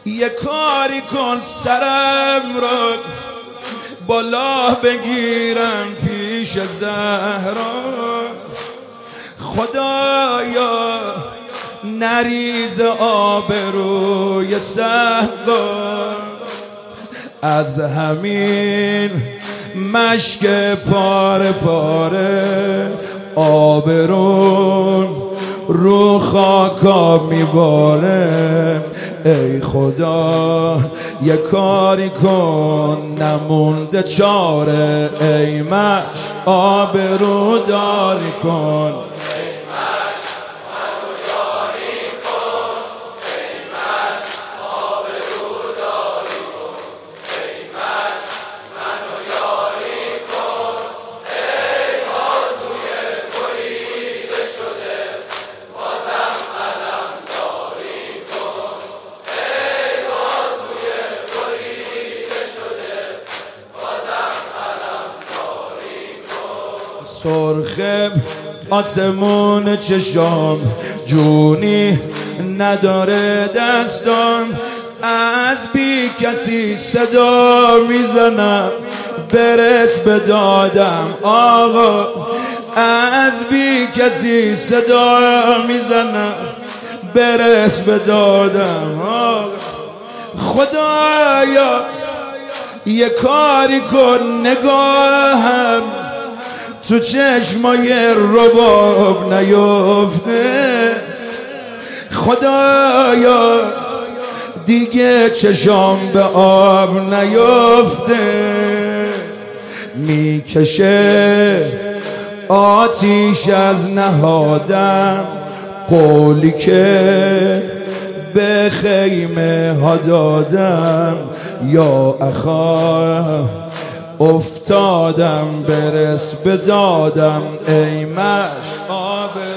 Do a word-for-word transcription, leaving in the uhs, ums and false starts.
یه کاری کن سرم رو بالا بگیرم پیش زهرا. خدایا نریز آب روی صحرا، از همین مشک پاره پاره آبرون رو خاکا میباره. ای خدا یه کاری کن نمونده چاره، ای مشک آبرو داری کن. سرخ آسمون چشام جونی نداره دستان، از بی کسی صدا میزنم برس به دادم. آقا از بی کسی صدا میزنم برس به دادم. آقا خدایا یه کاری کن نگاهم تو چشمای رباب نیفته. خدایا دیگه چشام به آب نیفته. میکشه آتیش از نهادم قولی که به خیمه ها دادم. یا اخا افتادم برس به دادم، ای مشک آب